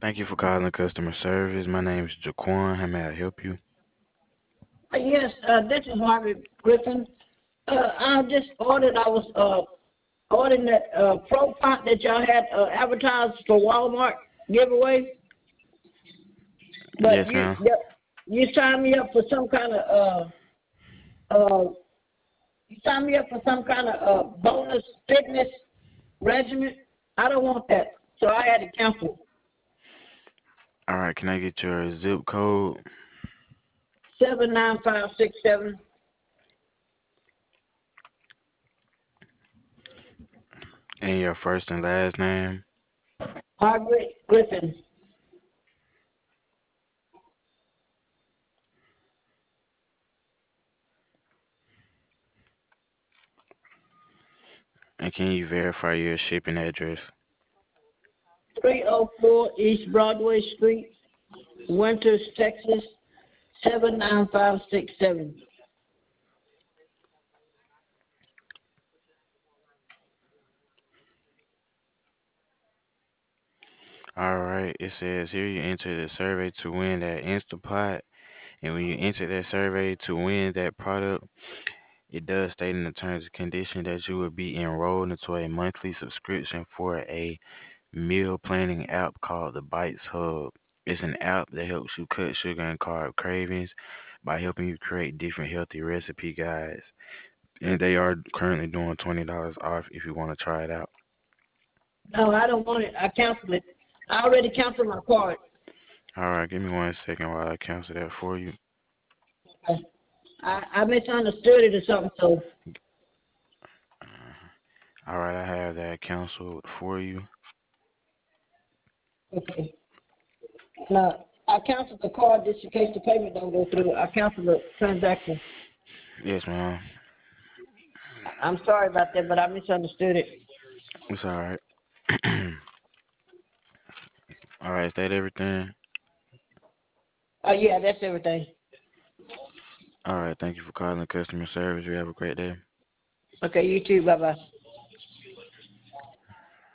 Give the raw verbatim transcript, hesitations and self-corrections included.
Thank you for calling customer service. My name is Jaquan. How may I help you? Uh, yes, uh, this is Margaret Griffin. Uh, I just ordered, I was uh, ordering that uh, Pro Font that y'all had uh, advertised for Walmart giveaway, but Yes, you ma'am. yep, you signed me up for some kind of uh, uh, you signed me up for some kind of uh, bonus fitness regimen. I don't want that, so I had to cancel. All right, can I get your zip code Seven nine five six seven. and your first and last name? Margaret Griffin. And can you verify your shipping address? three oh four East Broadway Street, Winters, Texas, seven nine five six seven. All right, it says here you enter the survey to win that Instapot. And when you enter that survey to win that product, it does state in the terms and conditions that you will be enrolled into a monthly subscription for a meal planning app called the Bites Hub. It's an app that helps you cut sugar and carb cravings by helping you create different healthy recipe guides. And they are currently doing twenty dollars off if you want to try it out. No, I don't want it. I canceled it. I already canceled my card. All right, give me one second while I cancel that for you. I, I, I misunderstood it or something, so, All right, I have that canceled for you. okay. No, I canceled the card just in case the payment don't go through. I canceled the transaction. Yes, ma'am. I'm sorry about that, but I misunderstood it. It's all right. All right, is that everything? Oh, yeah, that's everything. All right, thank you for calling customer service. You have a great day. Okay, you too. Bye-bye.